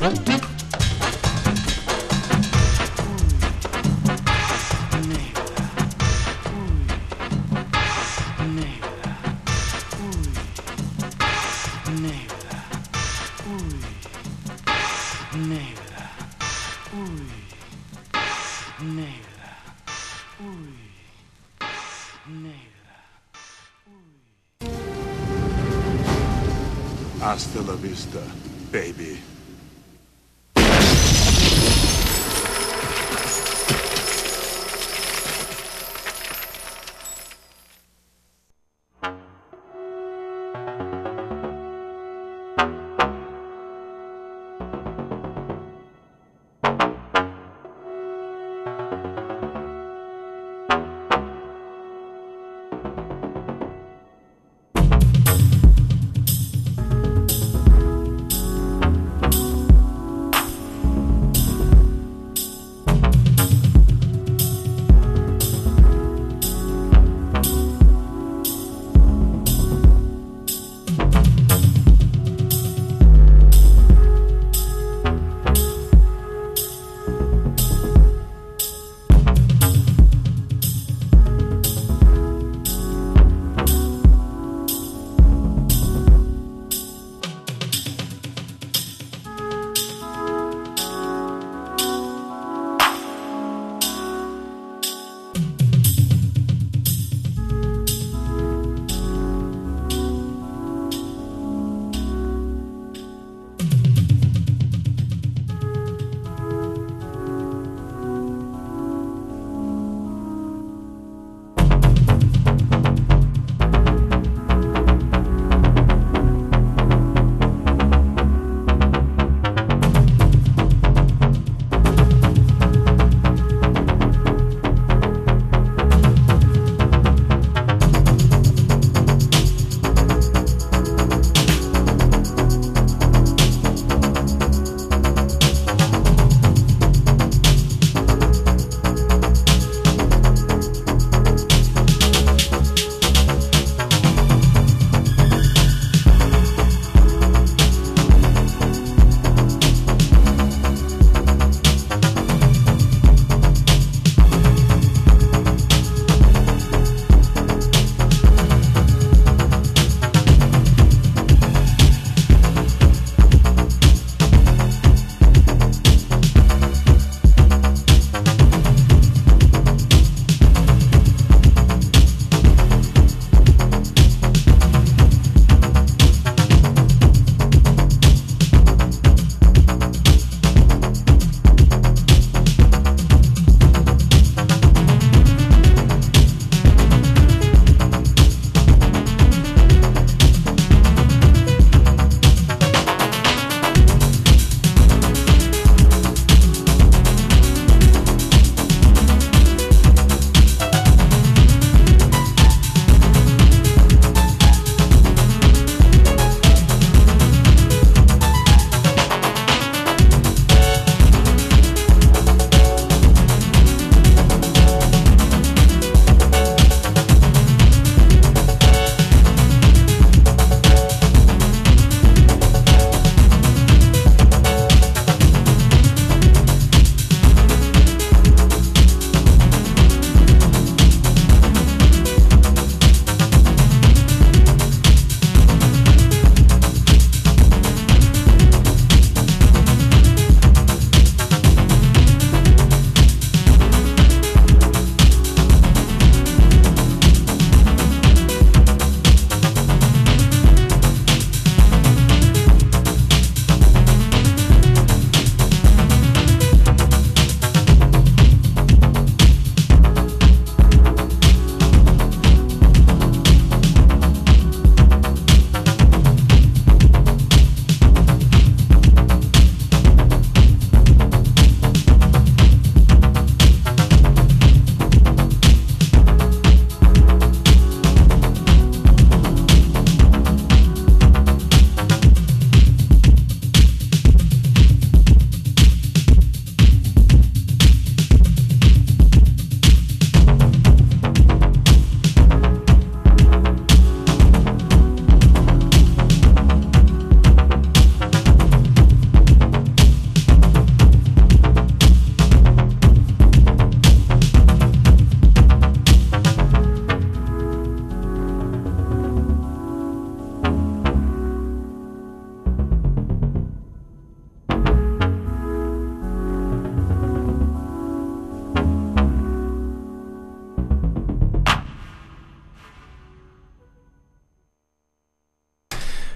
Hasta la vista, baby.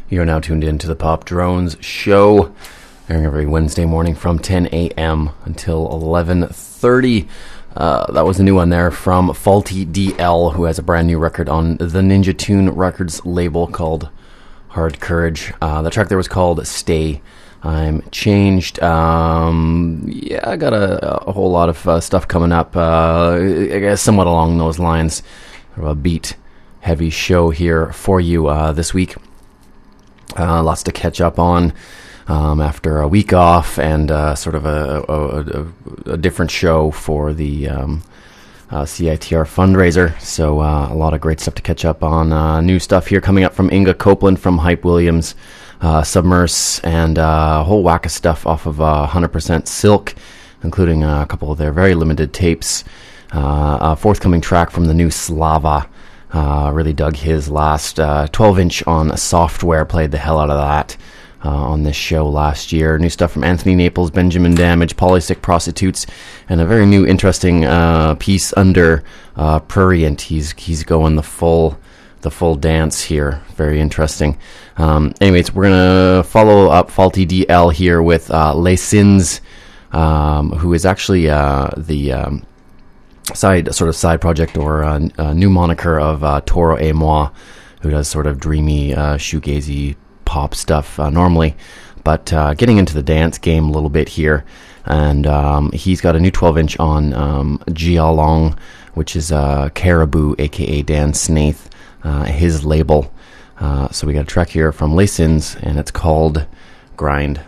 You're now tuned in to the Pop Drones Show, airing every Wednesday morning from 10 a.m. until 11:30. That was a new one there from Faulty DL, who has a brand new record on the Ninja Tune Records label called Hard Courage. The track there was called Stay I'm Changed. I got a whole lot of stuff coming up, I guess somewhat along those lines. Sort of a beat-heavy show here for you this week. Lots to catch up on after a week off and sort of a different show for the CITR fundraiser. So a lot of great stuff to catch up on. New stuff here coming up from Inga Copeland from Hype Williams, Submerse, and a whole whack of stuff off of 100% Silk, including a couple of their very limited tapes. A forthcoming track from the new Slava. Really dug his last 12-inch on Software, played the hell out of that on this show last year. New stuff from Anthony Naples, Benjamin Damage, Polysick Prostitutes, and a very new interesting piece under Prurient. He's going the full dance here. Very interesting. Anyways, we're going to follow up Faulty DL here with Les Sins, who is actually the side project or a new moniker of Toro et Moi, who does sort of dreamy shoegazy pop stuff normally, but getting into the dance game a little bit here. And he's got a new 12-inch on Jialong, which is Caribou, aka Dan Snaith, his label. So we got a track here from Les Sins, and it's called Grind.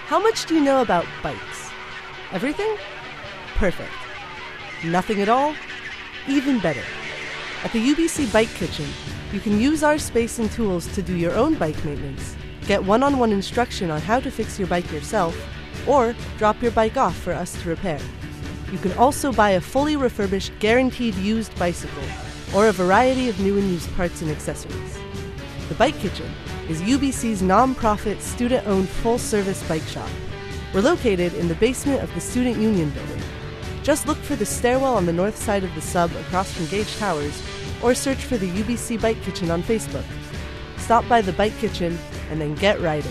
How much do you know about bikes? Everything? Perfect. Nothing at all? Even better. At the UBC Bike Kitchen, you can use our space and tools to do your own bike maintenance, get one-on-one instruction on how to fix your bike yourself, or drop your bike off for us to repair. You can also buy a fully refurbished, guaranteed used bicycle, or a variety of new and used parts and accessories. The Bike Kitchen is UBC's non-profit, student-owned, full-service bike shop. We're located in the basement of the Student Union building. Just look for the stairwell on the north side of the sub across from Gage Towers, or search for the UBC Bike Kitchen on Facebook. Stop by the Bike Kitchen and then get riding.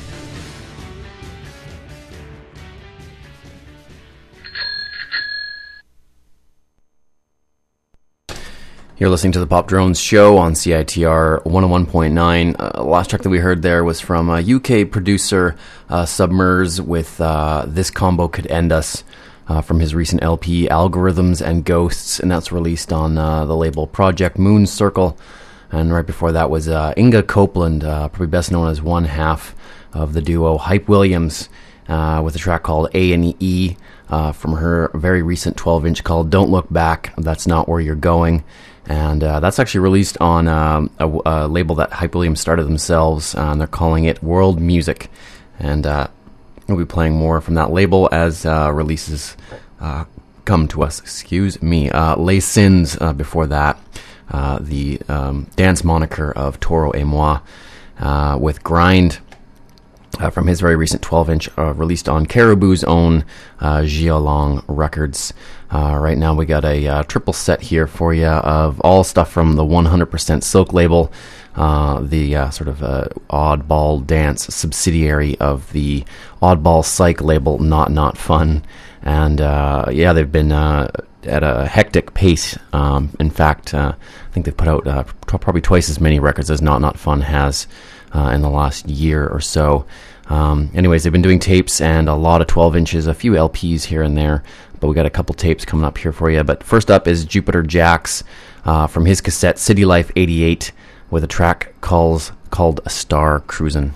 You're listening to the Pop Drones show on CITR 101.9. Last track that we heard there was from UK producer Submers with This Combo Could End Us from his recent LP Algorithms and Ghosts, and that's released on the label Project Moon Circle. And right before that was Inga Copeland, probably best known as one half of the duo Hype Williams, with a track called A&E from her very recent 12-inch called Don't Look Back, That's Not Where You're Going. And that's actually released on a label that Hype Williams started themselves. They're calling it World Music. And we'll be playing more from that label as releases come to us. Excuse me. Les Sins before that. The dance moniker of Toro et Moi with Grind. From his very recent 12-inch released on Caribou's own Jialong Records. Right now we got a triple set here for you of all stuff from the 100% Silk label, the sort of oddball dance subsidiary of the oddball psych label Not Fun. And yeah, they've been at a hectic pace. In fact, I think they've put out probably twice as many records as Not Fun has in the last year or so. Anyways, they've been doing tapes and a lot of 12 inches, a few LPs here and there, but we got a couple tapes coming up here for you. But first up is Jupiter Jax from his cassette City Life 88 with a track called A Star Cruisin'.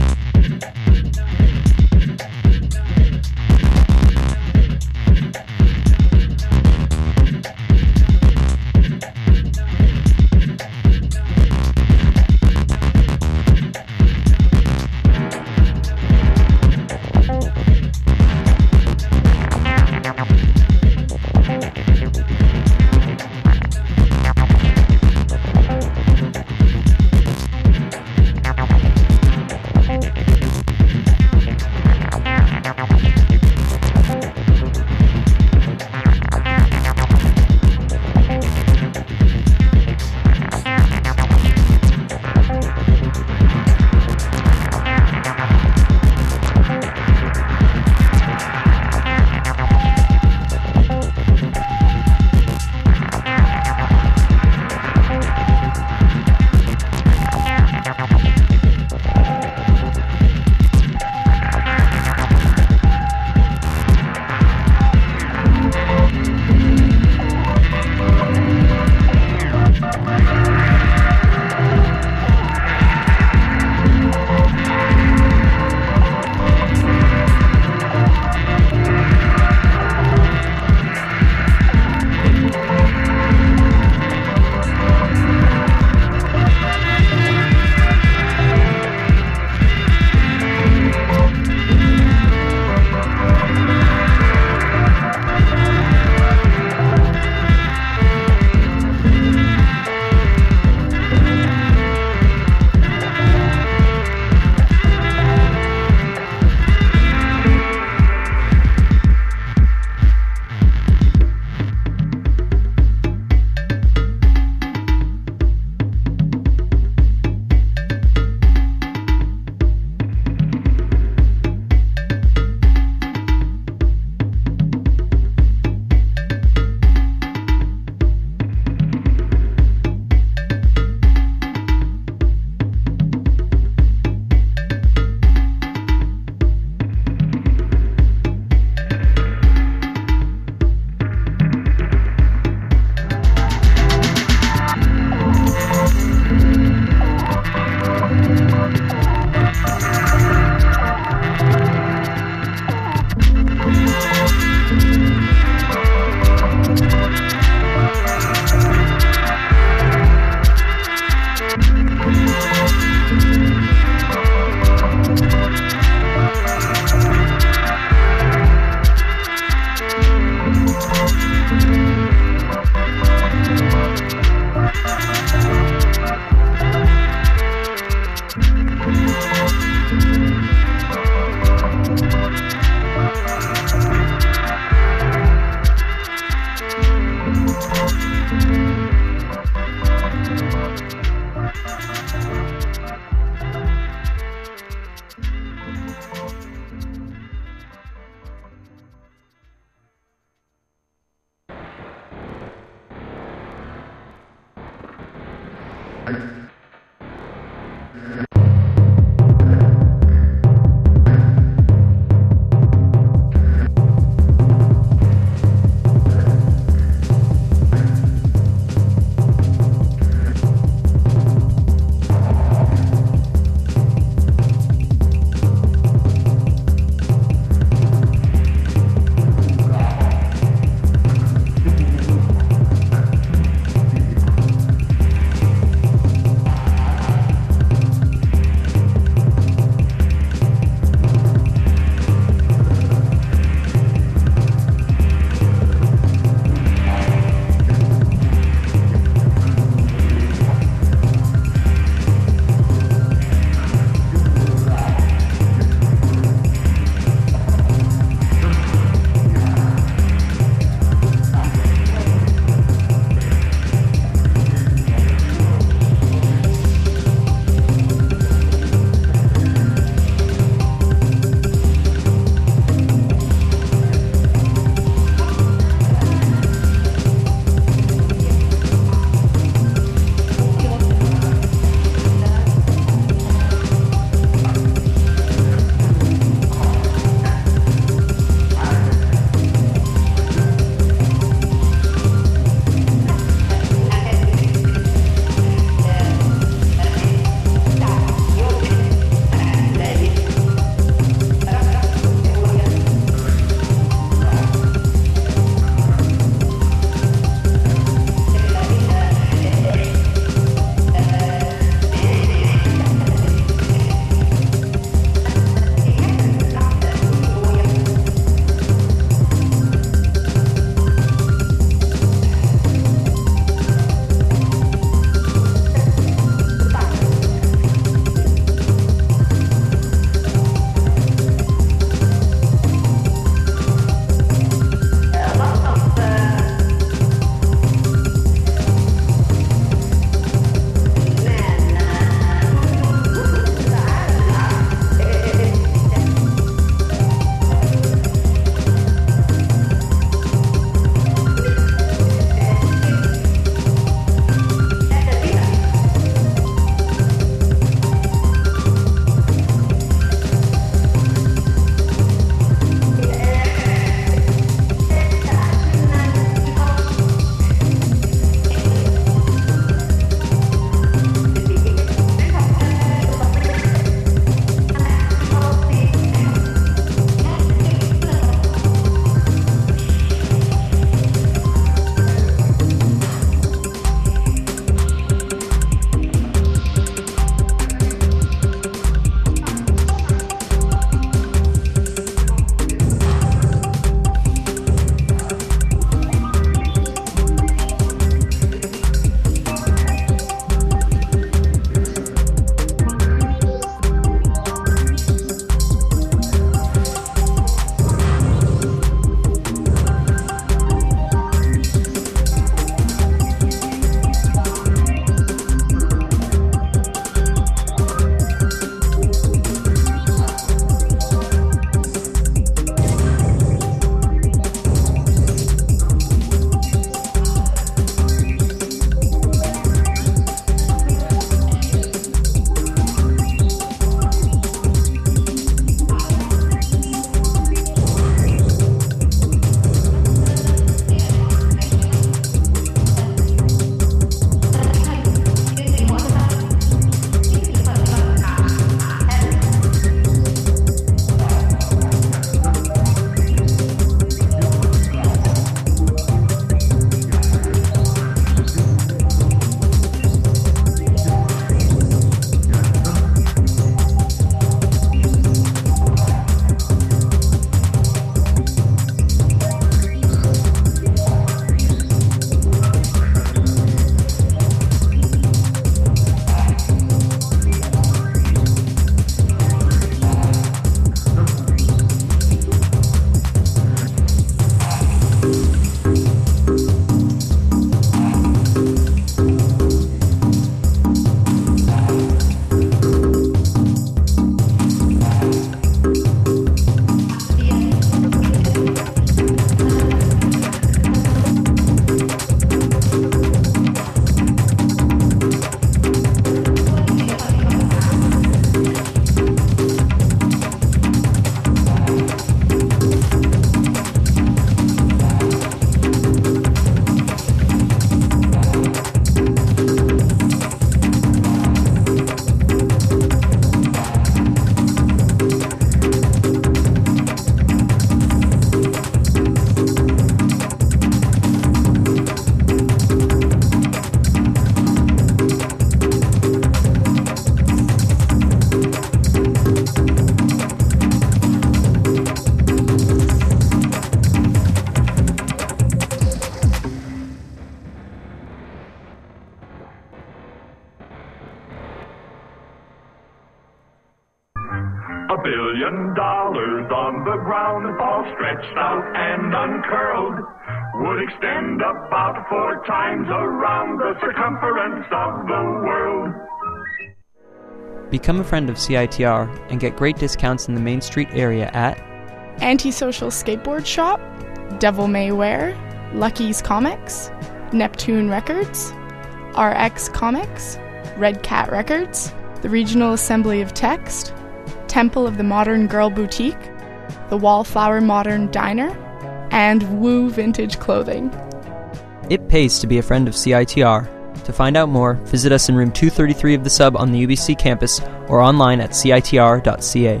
$4 billion on the ground, all stretched out and uncurled, would extend about 4 times around the circumference of the world. Become a friend of CITR and get great discounts in the Main Street area at Antisocial Skateboard Shop, Devil May Wear, Lucky's Comics, Neptune Records, RX Comics, Red Cat Records, the Regional Assembly of Text, Temple of the Modern Girl Boutique, the Wallflower Modern Diner, and Woo Vintage Clothing. It pays to be a friend of CITR. To find out more, visit us in room 233 of the Sub on the UBC campus or online at citr.ca.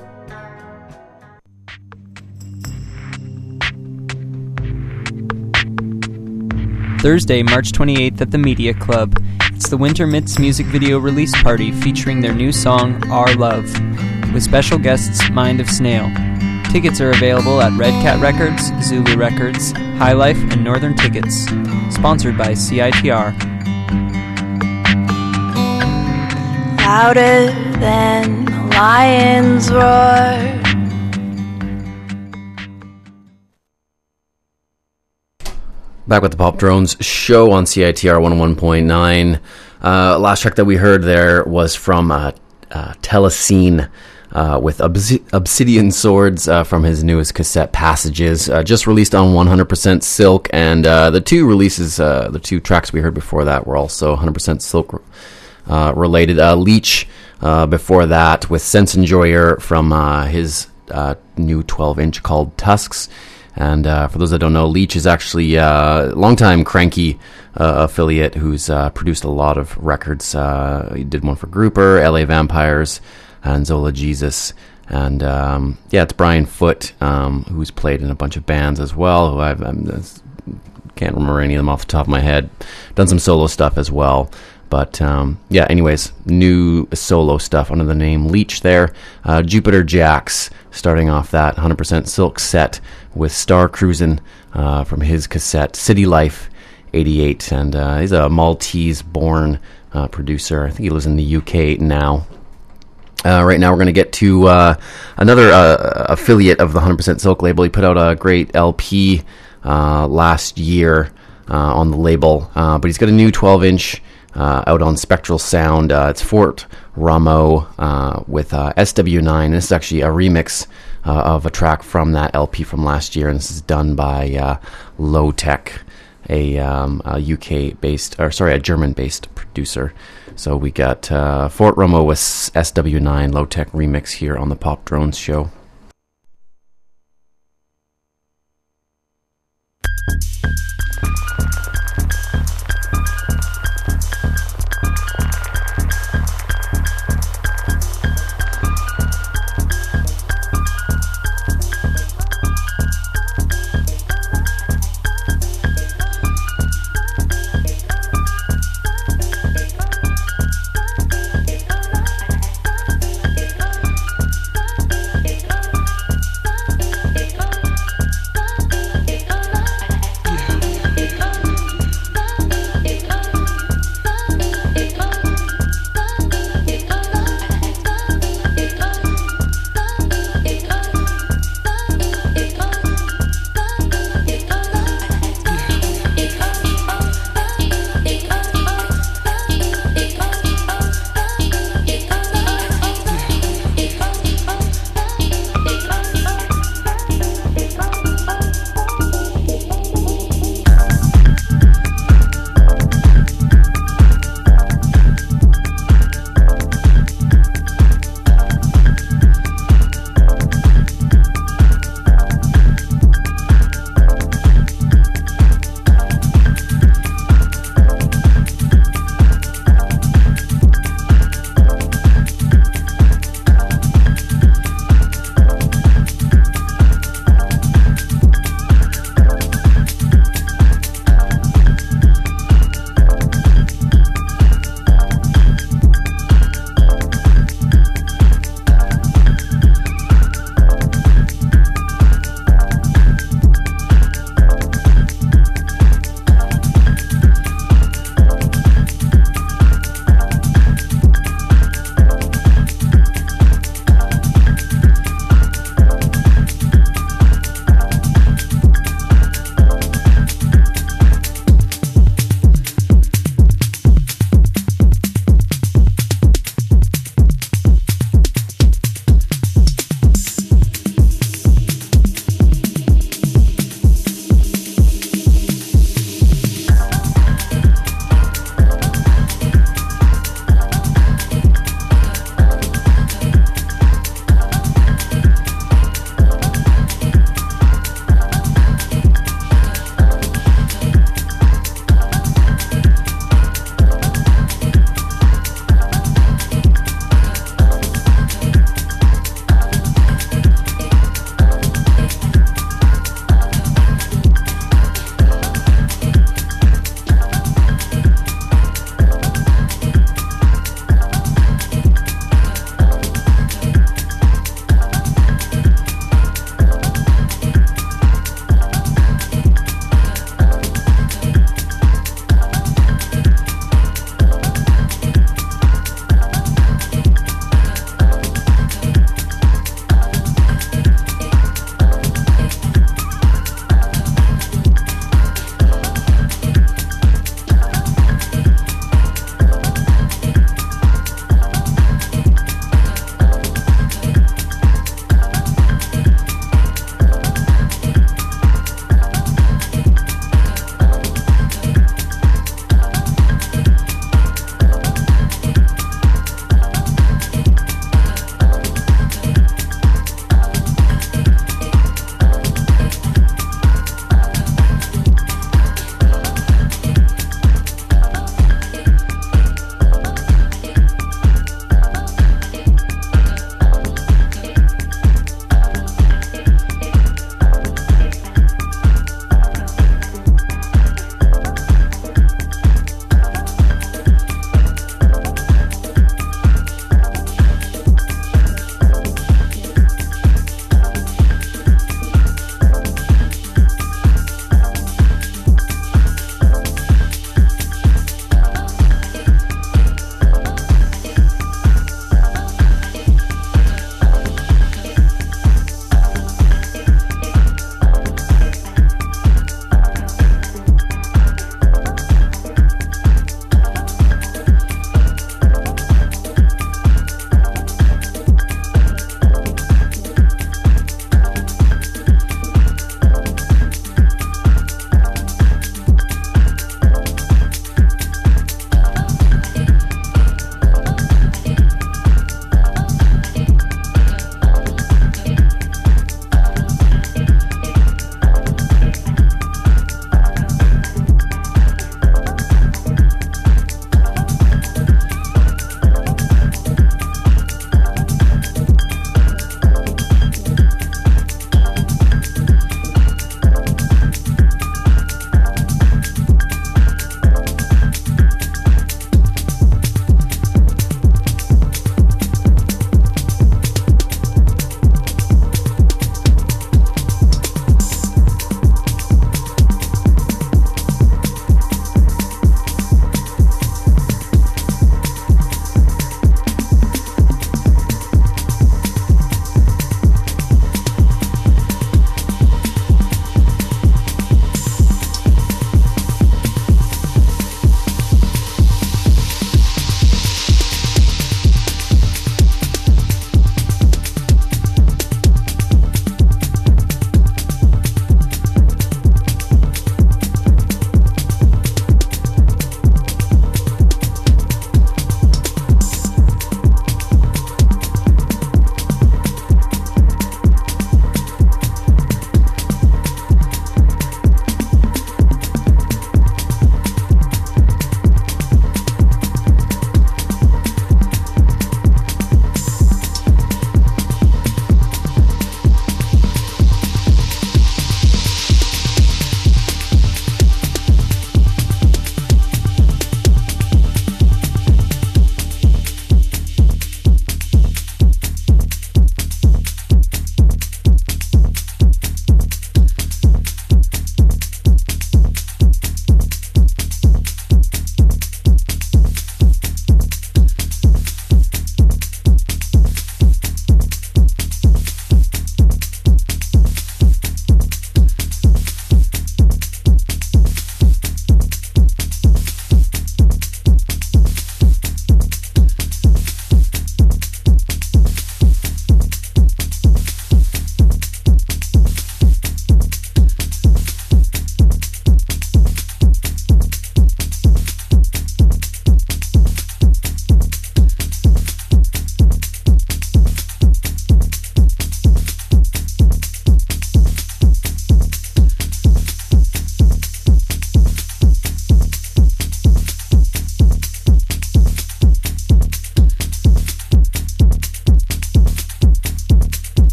Thursday, March 28th at the Media Club. It's the Winter Mitts music video release party featuring their new song, Our Love, with special guests Mind of Snail. Tickets are available at Red Cat Records, Zulu Records, High Life, and Northern Tickets. Sponsored by CITR. Louder than the lion's roar. Back with the Pop Drones show on CITR 101.9. Last track that we heard there was from Telescene with Obsidian Swords from his newest cassette, Passages, just released on 100% Silk. And the two releases, the two tracks we heard before that were also 100% Silk related. Leech before that with Sense Enjoyer from his new 12-inch called Tusks. And for those that don't know, Leech is actually a longtime Cranky affiliate who's produced a lot of records. He did one for Grouper, LA Vampires, and Zola Jesus. And it's Brian Foote, who's played in a bunch of bands as well, who I can't remember any of them off the top of my head. Done some solo stuff as well. But anyways, new solo stuff under the name Leech there. Jupiter Jax starting off that 100% Silk set with Star Cruisin' from his cassette City Life 88. And he's a Maltese-born producer. I think he lives in the UK now. Right now we're going to get to another affiliate of the 100% Silk label. He put out a great LP last year on the label. But he's got a new 12-inch out on Spectral Sound. It's Fort Rameau with SW9. And this is actually a remix of a track from that LP from last year. And this is done by Low Tech, a German-based producer. So we got Fort Rameau with SW9 Low Tech remix here on the Pop Drones show.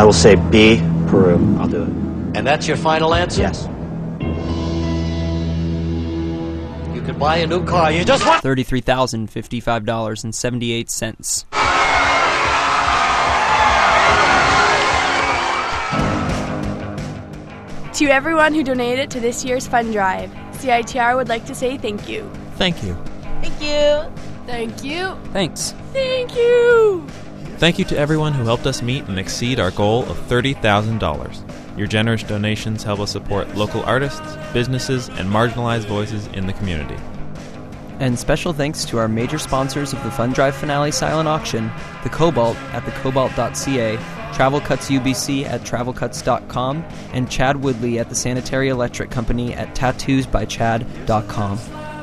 I will say B, Peru. I'll do it. And that's your final answer? Yes. You could buy a new car. You just want $33,055.78. To everyone who donated to this year's fund drive, CITR would like to say thank you. Thank you. Thank you. Thank you. Thanks. Thank you. Thank you to everyone who helped us meet and exceed our goal of $30,000. Your generous donations help us support local artists, businesses, and marginalized voices in the community. And special thanks to our major sponsors of the Fund Drive Finale silent auction, The Cobalt at thecobalt.ca, Travel Cuts UBC at travelcuts.com, and Chad Woodley at the Sanitary Electric Company at tattoosbychad.com.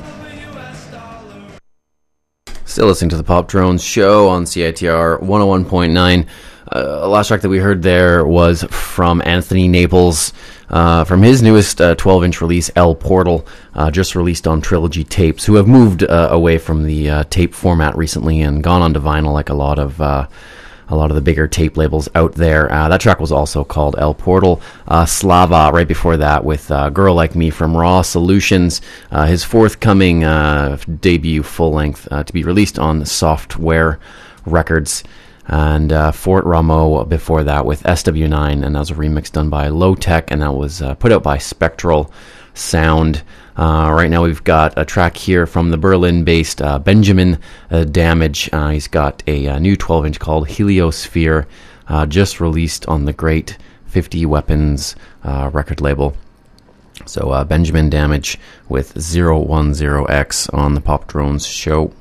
Still listening to the Pop Drones show on CITR 101.9. Last track that we heard there was from Anthony Naples, from his newest 12-inch release, El Portal, just released on Trilogy Tapes, who have moved away from the tape format recently and gone on to vinyl like a lot of the bigger tape labels out there. That track was also called El Portal. Slava, right before that, with Girl Like Me from Raw Solutions, his forthcoming debut full-length to be released on Software Records. And Fort Rameau before that with SW9, and that was a remix done by Low Tech, and that was put out by Spectral Sound. Right now we've got a track here from the Berlin-based Benjamin Damage. He's got a new 12-inch called Heliosphere, just released on the Great 50 Weapons record label. So Benjamin Damage with 010X on the Pop Drones show.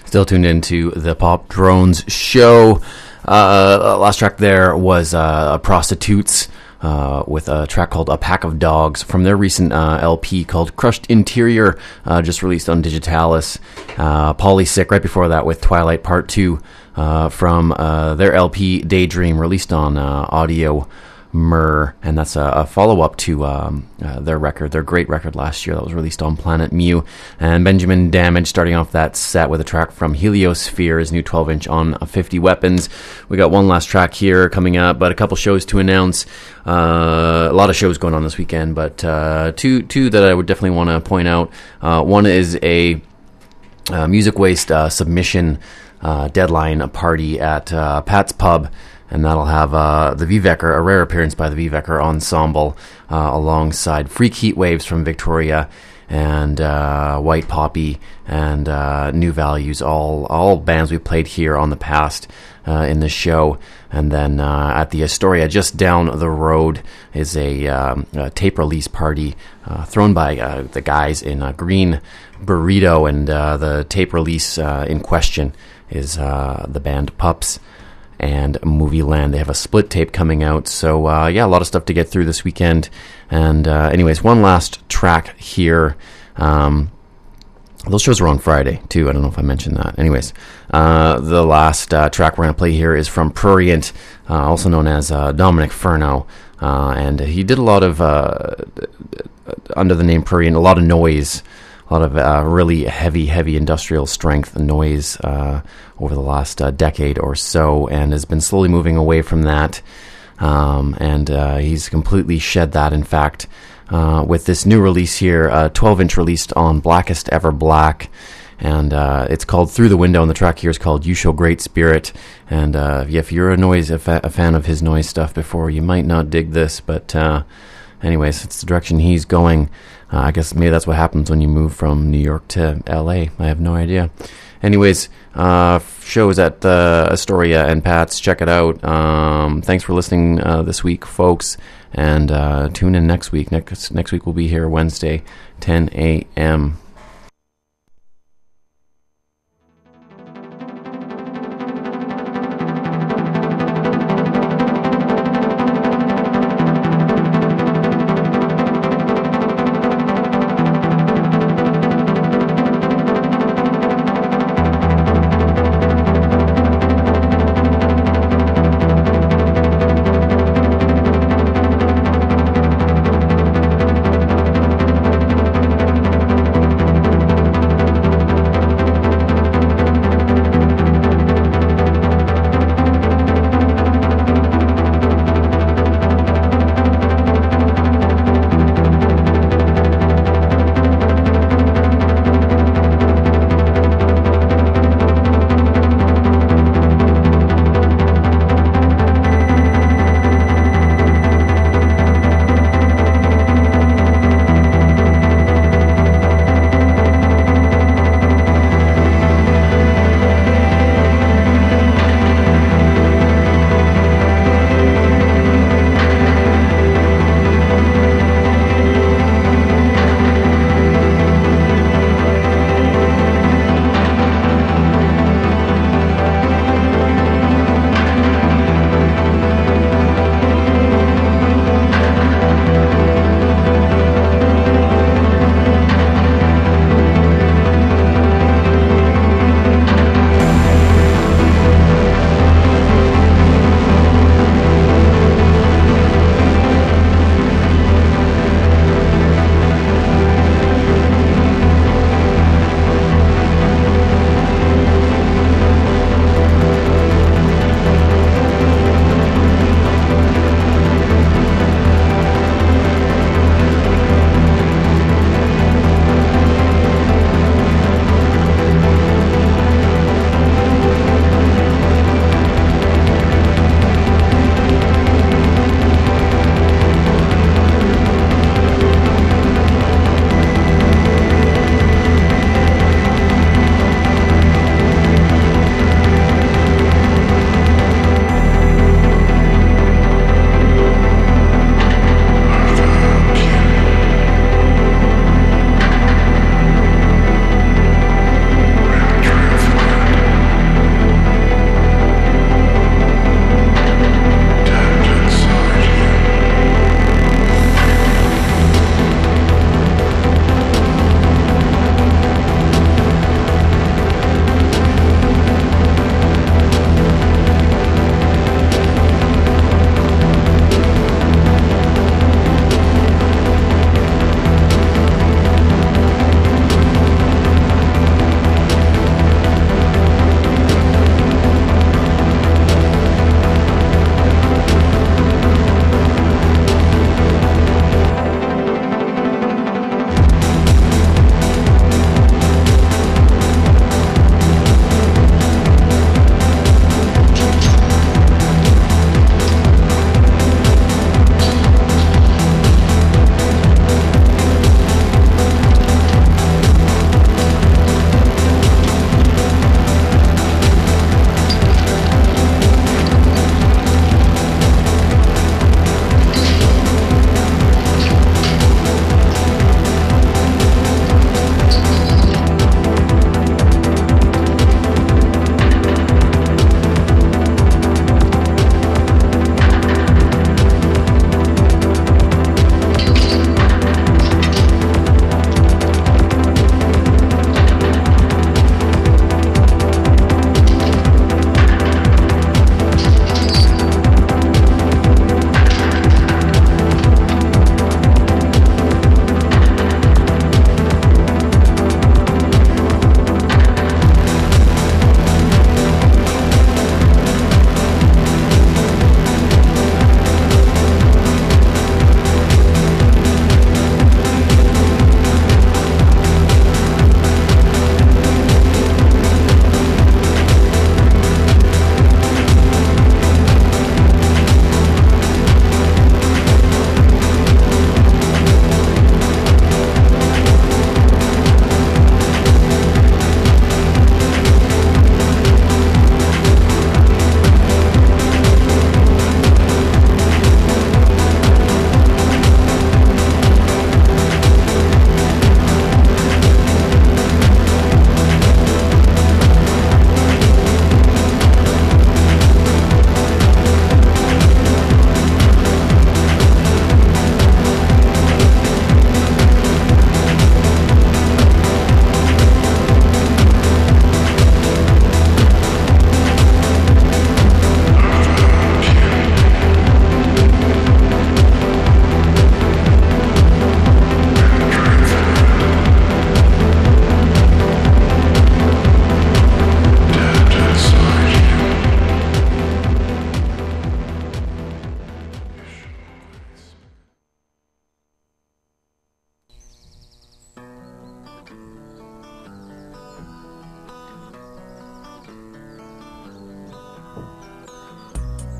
Still tuned into the Pop Drones show. Last track there was Prostitutes with a track called A Pack of Dogs from their recent LP called Crushed Interior, just released on Digitalis. Polysick right before that with Twilight Part 2 from their LP Daydream, released on Audio Myrrh, and that's a follow-up to their great record last year that was released on Planet Mu. And Benjamin Damage starting off that set with a track from Heliosphere, his new 12-inch on 50 Weapons. We got one last track here coming up, but a couple shows to announce. A lot of shows going on this weekend, but two that I would definitely want to point out. One is a Music Waste submission deadline party at Pat's Pub, and that'll have the Vivecker, a rare appearance by the Vivecker Ensemble, alongside Freak Heat Waves from Victoria and White Poppy and New Values, all bands we played here on the past in the show. And then at the Astoria, just down the road, is a tape release party thrown by the guys in Green Burrito, and the tape release in question is the band Pups and Movie Land. They have a split tape coming out, so a lot of stuff to get through this weekend. And anyways, one last track here. Those shows are on Friday too. I don't know if I mentioned that. Anyways, the last track we're going to play here is from Prurient, also known as Dominic Furno, and he did a lot of under the name Prurient, a lot of noise, a lot of really heavy industrial strength noise over the last decade or so, and has been slowly moving away from that. And he's completely shed that, in fact, with this new release here, a 12-inch released on Blackest Ever Black, and it's called Through the Window, and the track here is called You Show Great Spirit. And if you're a fan of his noise stuff before, you might not dig this, but anyways, it's the direction he's going. I guess maybe that's what happens when you move from New York to LA. I have no idea. Anyways, shows at Astoria and Pat's. Check it out. Thanks for listening this week, folks. And tune in next week. Next week we'll be here Wednesday, 10 a.m.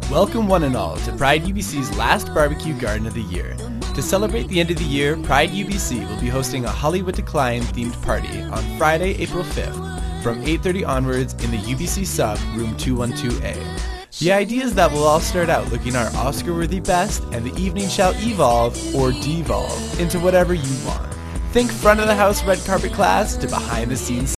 Welcome one and all to Pride UBC's last barbecue garden of the year. To celebrate the end of the year, Pride UBC will be hosting a Hollywood Decline themed party on Friday, April 5th from 8:30 onwards in the UBC sub, room 212A. The idea is that we'll all start out looking our Oscar-worthy best, and the evening shall evolve, or devolve, into whatever you want. Think front of the house red carpet class to behind the scenes